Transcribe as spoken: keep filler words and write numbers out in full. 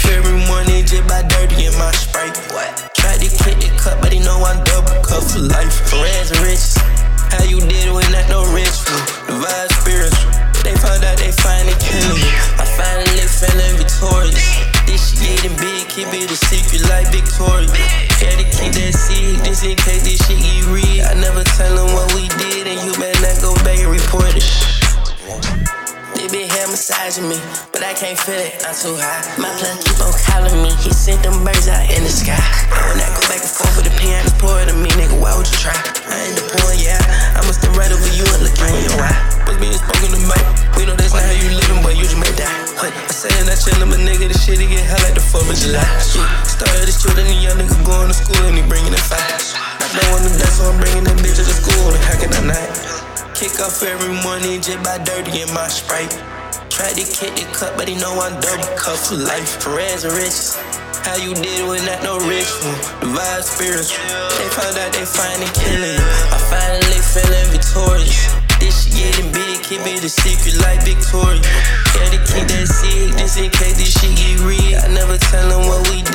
off every morning just by dirty in my Sprite. Tried to kick the cup, but he know I'm double cup for life. Friends and riches, how you did it when not no rich fool. The vibe spiritual, they found out they finally killing you. I finally feeling victorious. This shit getting big, keep it a secret like Victoria. Had to keep that seed, just in case this shit get real. I never tell them what we did, and you better not go back and report it. They been hair massaging me, but I can't feel it, I'm too high. My plug keep on calling me, he sent them birds out in the sky. And when I go back and forth with the piano, pour it to me, nigga, why would you try? I ain't the point, yeah, I'ma stand right over you and look you in your eye. What's being spoken to mouth, we know that's not how you living, but you just may die. Huh. I say I'm not chillin', but nigga, this shit, he get hell like the fourth of July. Shit, started this shit, and the young nigga going to school, and he bringing the fire. I don't want them death, so I'm bringing them bitches to school, and how can I not? Kick off every morning just by dirty in my Sprite. Tried to kick the cup, but he know I'm double cup for life. Friends and riches, how you did it when not no rich fool. The vibe spiritual, they found out they finally killing you. I finally feeling victorious. This shit getting big, keep it a secret like Victoria. Had to keep that seed, just in case this shit get real. I never tell them what we